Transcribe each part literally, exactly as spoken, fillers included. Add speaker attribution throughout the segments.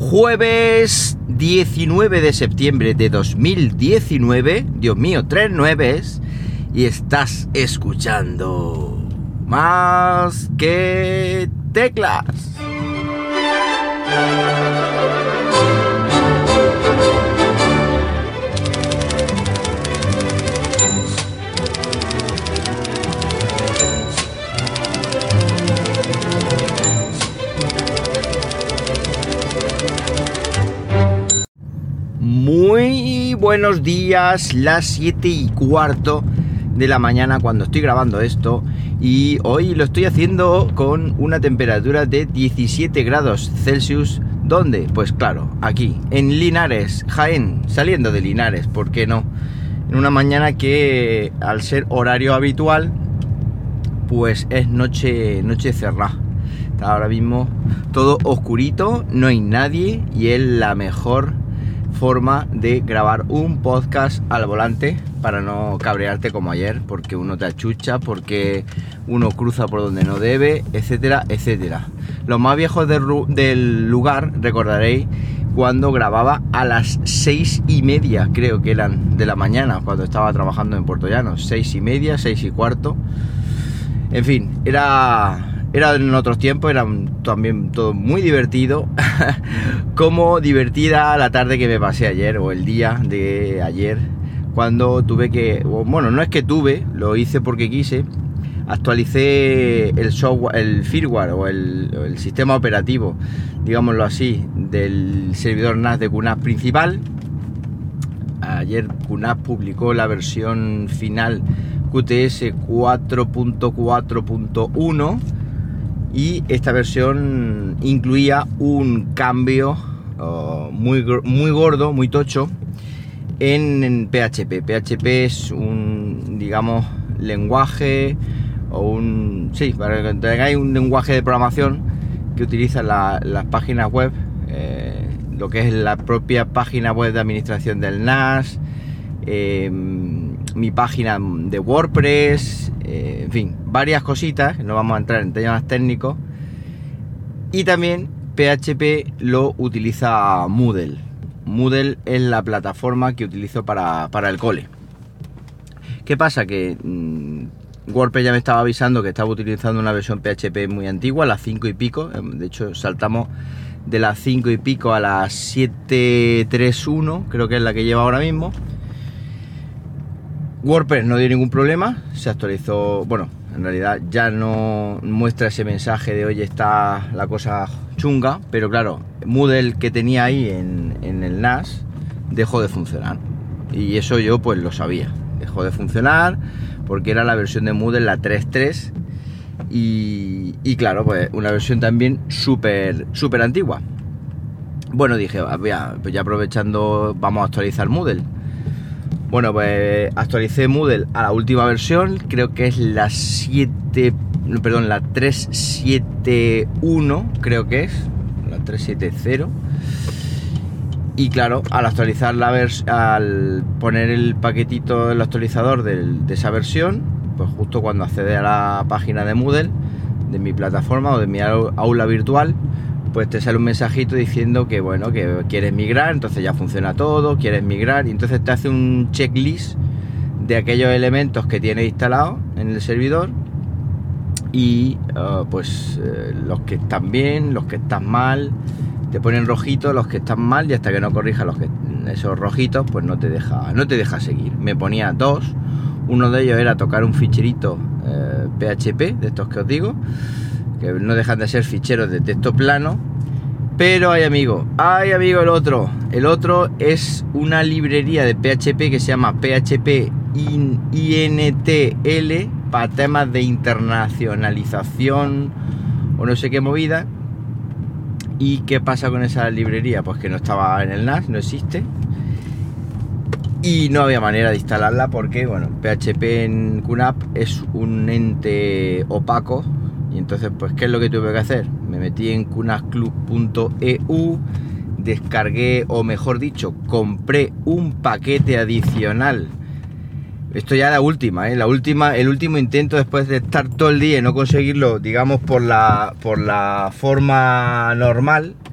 Speaker 1: Jueves diecinueve de septiembre de dos mil diecinueve. Dios mío, tres nueves. Y estás escuchando Más que Teclas. Muy buenos días, las siete y cuarto de la mañana cuando estoy grabando esto, y hoy lo estoy haciendo con una temperatura de diecisiete grados Celsius. ¿Dónde? Pues claro, aquí, en Linares, Jaén, saliendo de Linares, ¿por qué no? En una mañana que, al ser horario habitual, pues es noche, noche cerrada. Está ahora mismo todo oscurito, no hay nadie, y es la mejor forma de grabar un podcast al volante para no cabrearte como ayer, porque uno te achucha, porque uno cruza por donde no debe, etcétera, etcétera. Los más viejos del, del lugar recordaréis cuando grababa a las seis y media, creo que eran, de la mañana, cuando estaba trabajando en Puerto Llano, seis y media, seis y cuarto. En fin, era... Era en otros tiempos, era también todo muy divertido, como divertida la tarde que me pasé ayer, o el día de ayer, cuando tuve que, bueno, no es que tuve, lo hice porque quise, actualicé el software, el firmware o el, el sistema operativo, digámoslo así, del servidor N A S de Q N A P principal. Ayer Q N A P publicó la versión final Q T S cuatro punto cuatro punto uno. Y esta versión incluía un cambio uh, muy, muy gordo, muy tocho en, en P H P. P H P es un, digamos, lenguaje o un... Sí, para que tengáis un lenguaje de programación que utiliza la, las páginas web, eh, lo que es la propia página web de administración del N A S, eh, mi página de WordPress, eh, en fin, varias cositas, no vamos a entrar en temas técnicos. Y también P H P lo utiliza Moodle. Moodle es la plataforma que utilizo para, para el cole. ¿Qué pasa? Que mmm, WordPress ya me estaba avisando que estaba utilizando una versión P H P muy antigua, la cinco y pico. De hecho, saltamos de las cinco y pico a la siete punto tres punto uno, creo que es la que lleva ahora mismo. WordPress no dio ningún problema, se actualizó, bueno, en realidad ya no muestra ese mensaje de hoy está la cosa chunga, pero claro, Moodle que tenía ahí en, en el N A S dejó de funcionar, y eso yo pues lo sabía, dejó de funcionar porque era la versión de Moodle, la tres punto tres, y, y claro, pues una versión también súper súper antigua. Bueno, dije, ya, pues ya aprovechando, vamos a actualizar Moodle. Bueno, pues actualicé Moodle a la última versión, creo que es la siete, perdón, la tres punto siete punto uno, creo que es, la tres punto siete punto cero. Y claro, al actualizar la vers al poner el paquetito del actualizador del, de esa versión, pues justo cuando accede a la página de Moodle, de mi plataforma o de mi aula virtual, pues te sale un mensajito diciendo que bueno, que quieres migrar, entonces ya funciona todo, quieres migrar, y entonces te hace un checklist de aquellos elementos que tienes instalados en el servidor, y uh, pues eh, los que están bien, los que están mal, te ponen rojitos los que están mal, y hasta que no corrijas los que, esos rojitos, pues no te deja, no te deja seguir. Me ponía dos, uno de ellos era tocar un ficherito eh, P H P, de estos que os digo, que no dejan de ser ficheros de texto plano, pero hay amigo, hay amigo el otro, el otro es una librería de P H P que se llama P H P I N T L, para temas de internacionalización o no sé qué movida. ¿Y qué pasa con esa librería? Pues que no estaba en el N A S, no existe, y no había manera de instalarla porque, bueno, P H P en Q N A P es un ente opaco. Y entonces, pues, ¿qué es lo que tuve que hacer? Me metí en Q N A S club punto E U, descargué, o mejor dicho, compré un paquete adicional. Esto ya la última, ¿eh? La última, el último intento después de estar todo el día y no conseguirlo, digamos, por la, por la forma normal,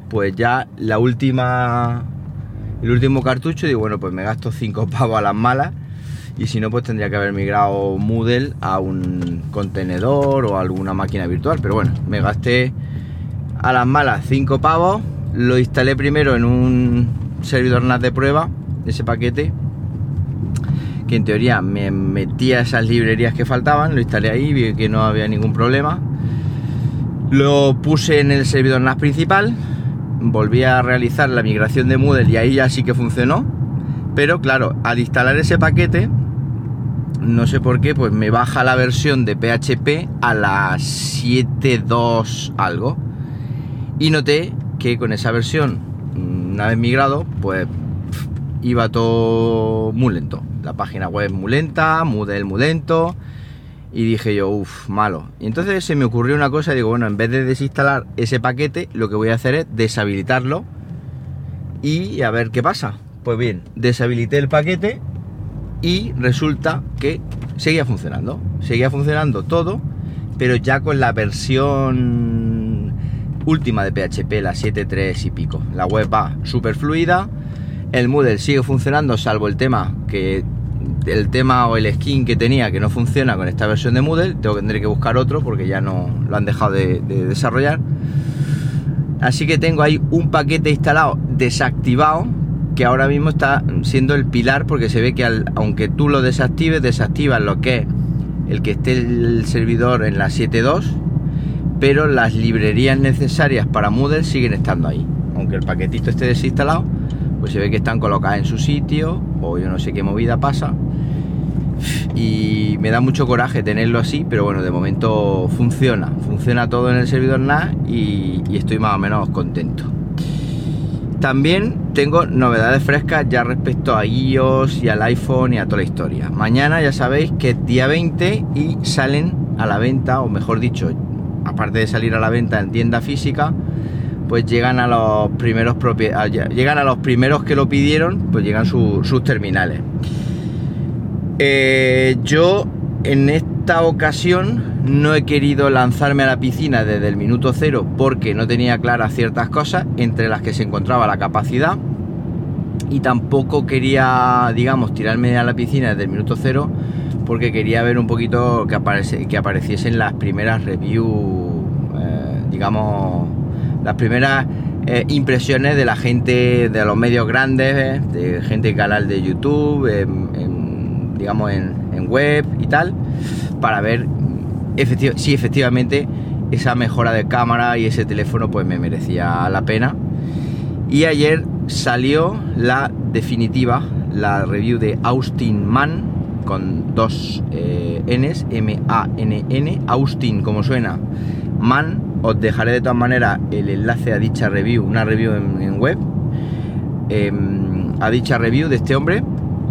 Speaker 1: pues ya la última, el último cartucho, digo, bueno, pues me gasto cinco pavos a las malas, y si no, pues tendría que haber migrado Moodle a un contenedor o a alguna máquina virtual, pero bueno, me gasté a las malas cinco pavos, lo instalé primero en un servidor N A S de prueba, ese paquete, que en teoría me metía esas librerías que faltaban, lo instalé ahí, vi que no había ningún problema, lo puse en el servidor N A S principal, volví a realizar la migración de Moodle y ahí ya sí que funcionó, pero claro, al instalar ese paquete, no sé por qué, pues me baja la versión de P H P a la siete punto dos algo, y noté que con esa versión, una vez migrado, pues iba todo muy lento, la página web muy lenta, Moodle muy lento, y dije yo, uff, malo. Y entonces se me ocurrió una cosa, digo, bueno, en vez de desinstalar ese paquete, lo que voy a hacer es deshabilitarlo y a ver qué pasa. Pues bien, deshabilité el paquete y resulta que seguía funcionando, seguía funcionando todo, pero ya con la versión última de P H P, la siete punto tres y pico. La web va súper fluida, el Moodle sigue funcionando, salvo el tema que el tema o el skin que tenía que no funciona con esta versión de Moodle. Tengo que tendré que buscar otro porque ya no lo han dejado de, de desarrollar. Así que tengo ahí un paquete instalado desactivado, que ahora mismo está siendo el pilar, porque se ve que al, aunque tú lo desactives, desactivas lo que es el que esté el servidor en la siete punto dos, pero las librerías necesarias para Moodle siguen estando ahí. Aunque el paquetito esté desinstalado, pues se ve que están colocadas en su sitio, o yo no sé qué movida pasa, y me da mucho coraje tenerlo así, pero bueno, de momento funciona, funciona todo en el servidor N A S y, y estoy más o menos contento. También tengo novedades frescas ya respecto a iOS y al iPhone y a toda la historia. Mañana ya sabéis que es día veinte y salen a la venta, o mejor dicho, aparte de salir a la venta en tienda física, pues llegan a los primeros propietarios, llegan a los primeros que lo pidieron, pues llegan su, sus terminales. Eh, yo en esta ocasión no he querido lanzarme a la piscina desde el minuto cero porque no tenía claras ciertas cosas, entre las que se encontraba la capacidad, y tampoco quería, digamos, tirarme a la piscina desde el minuto cero porque quería ver un poquito que, aparece, que apareciesen las primeras reviews, eh, digamos, las primeras eh, impresiones de la gente, de los medios grandes, eh, de gente canal de YouTube, en, en, digamos en, en web y tal, para ver efectiv- si efectivamente esa mejora de cámara y ese teléfono pues me merecía la pena. Y ayer salió la definitiva, la review de Austin Mann, con dos eh, N's, M A N N, Austin como suena, Mann. Os dejaré de todas maneras el enlace a dicha review, una review en, en web, eh, a dicha review de este hombre,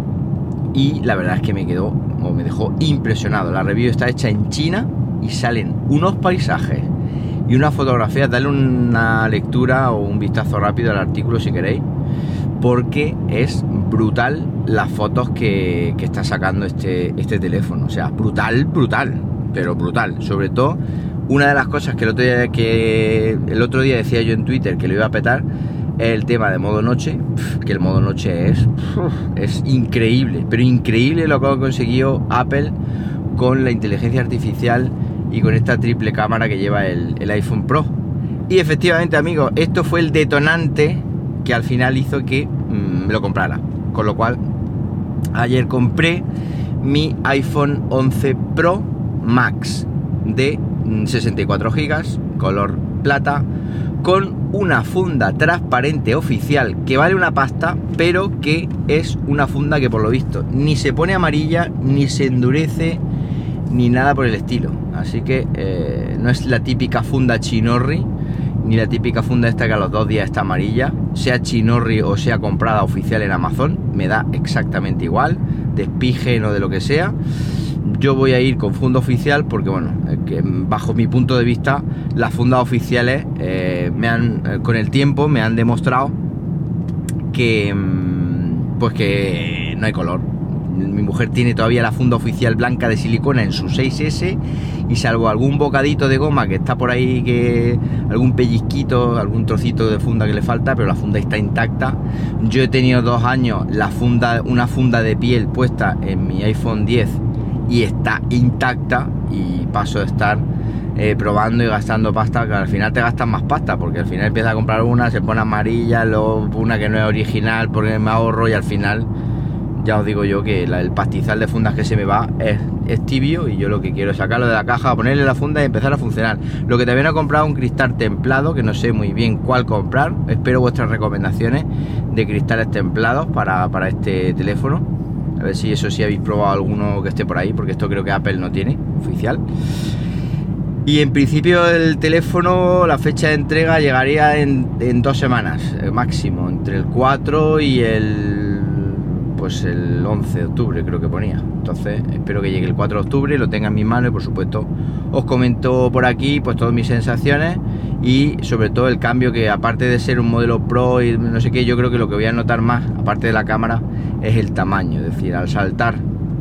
Speaker 1: y la verdad es que me quedó, o me dejó impresionado. La review está hecha en China y salen unos paisajes y unas fotografías. Dale una lectura o un vistazo rápido al artículo si queréis, porque es brutal las fotos que, que está sacando este, este teléfono. O sea, brutal, brutal, pero brutal. Sobre todo, una de las cosas que el otro día, que el otro día decía yo en Twitter que lo iba a petar, es el tema de modo noche, que el modo noche es, es increíble, pero increíble lo que ha conseguido Apple con la inteligencia artificial y con esta triple cámara que lleva el, el iPhone Pro. Y efectivamente, amigos, esto fue el detonante que al final hizo que mmm, me lo comprara. Con lo cual, ayer compré mi iPhone once Pro Max de sesenta y cuatro gigas, color plata, con una funda transparente oficial que vale una pasta, pero que es una funda que por lo visto ni se pone amarilla, ni se endurece, ni nada por el estilo. Así que eh, no es la típica funda chinorri, ni la típica funda esta que a los dos días está amarilla, sea chinorri o sea comprada oficial en Amazon, me da exactamente igual, despijen o de lo que sea. Yo voy a ir con funda oficial porque, bueno, que bajo mi punto de vista, las fundas oficiales eh, me han, eh, con el tiempo me han demostrado que, pues que no hay color. Mi mujer tiene todavía la funda oficial blanca de silicona en su seis ese y salvo algún bocadito de goma que está por ahí, que algún pellizquito, algún trocito de funda que le falta, pero la funda está intacta. Yo he tenido dos años la funda, una funda de piel puesta en mi iPhone diez y está intacta, y paso de estar eh, probando y gastando pasta, que al final te gastas más pasta, porque al final empiezas a comprar una, se pone amarilla, luego una que no es original porque me ahorro, y al final ya os digo yo que la, el pastizal de fundas que se me va es, es tibio, y yo lo que quiero es sacarlo de la caja, ponerle la funda y empezar a funcionar. Lo que también he comprado un cristal templado, que no sé muy bien cuál comprar. Espero vuestras recomendaciones de cristales templados para, para este teléfono. A ver si eso sí habéis probado alguno que esté por ahí, porque esto creo que Apple no tiene oficial. Y en principio el teléfono, la fecha de entrega llegaría en, en dos semanas máximo, entre el cuatro y el pues el once de octubre creo que ponía. Entonces espero que llegue el cuatro de octubre, lo tenga en mis manos, y por supuesto os comento por aquí pues todas mis sensaciones, y sobre todo el cambio, que aparte de ser un modelo Pro y no sé qué, yo creo que lo que voy a notar más, aparte de la cámara, es el tamaño. Es decir, al saltar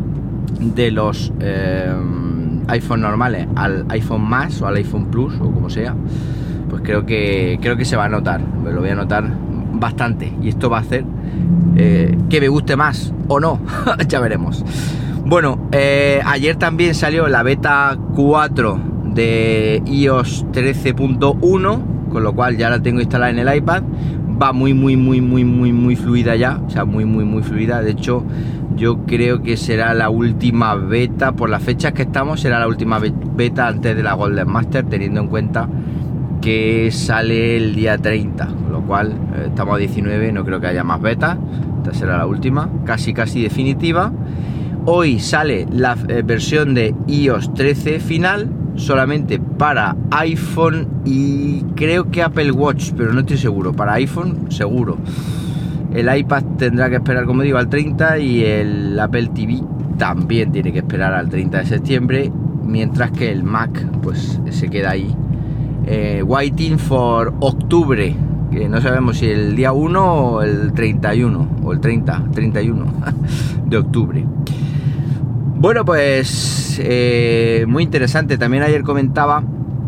Speaker 1: de los eh, iPhone normales al iPhone Más o al iPhone Plus o como sea, pues creo que creo que se va a notar, me lo voy a notar bastante, y esto va a hacer eh, que me guste más o no. Ya veremos. Bueno, eh, ayer también salió la beta cuatro de iOS trece punto uno, con lo cual ya la tengo instalada en el iPad. Va muy muy muy muy muy muy fluida ya, o sea, muy muy muy fluida. De hecho, yo creo que será la última beta, por las fechas que estamos, será la última beta antes de la Golden Master, teniendo en cuenta que sale el día treinta, con lo cual eh, estamos a diecinueve, no creo que haya más betas. Esta será la última, casi casi definitiva. Hoy sale la eh, versión de iOS trece final, solamente para iPhone y creo que Apple Watch, pero no estoy seguro. Para iPhone seguro. El iPad tendrá que esperar, como digo, al treinta, y el Apple T V también tiene que esperar al treinta de septiembre, mientras que el Mac pues se queda ahí eh, waiting for octubre, que no sabemos si el día uno o el treinta y uno o el treinta, treinta y uno de octubre. Bueno, pues eh, muy interesante. También ayer comentaba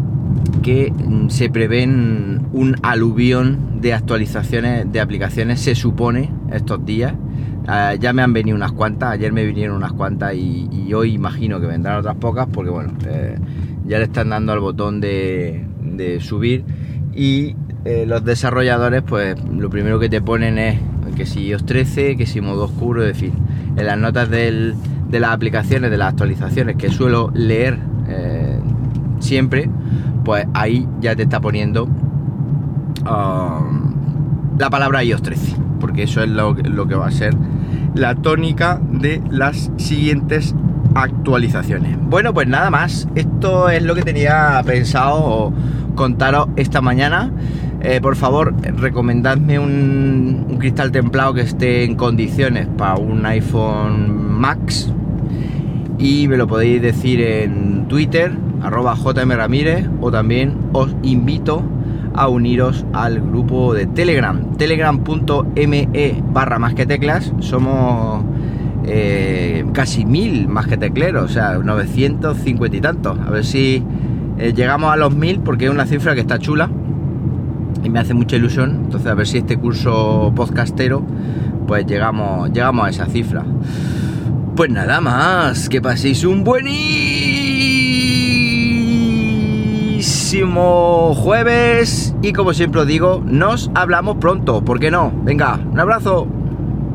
Speaker 1: que se prevén un aluvión de actualizaciones de aplicaciones, se supone, estos días. Uh, ya me han venido unas cuantas, ayer me vinieron unas cuantas, y, y hoy imagino que vendrán otras pocas, porque bueno, eh, ya le están dando al botón de, de subir, y eh, los desarrolladores pues lo primero que te ponen es que si iOS trece, que si modo oscuro, es decir, en las notas del, de las aplicaciones, de las actualizaciones que suelo leer eh, siempre, pues ahí ya te está poniendo um, la palabra iOS trece, porque eso es lo, lo que va a ser la tónica de las siguientes actualizaciones. Bueno, pues nada más, esto es lo que tenía pensado contaros esta mañana. Eh, por favor, recomendadme un, un cristal templado que esté en condiciones para un iPhone Max, y me lo podéis decir en Twitter, arroba jmramírez, o también os invito a uniros al grupo de Telegram, telegram.me barra más que teclas. Somos eh, casi mil más que tecleros, o sea, novecientos cincuenta y tantos. A ver si eh, llegamos a los mil, porque es una cifra que está chula y me hace mucha ilusión. Entonces a ver si este curso podcastero pues llegamos, llegamos a esa cifra. Pues nada más, que paséis un buenísimo jueves, y como siempre os digo, nos hablamos pronto, ¿por qué no? Venga, un abrazo.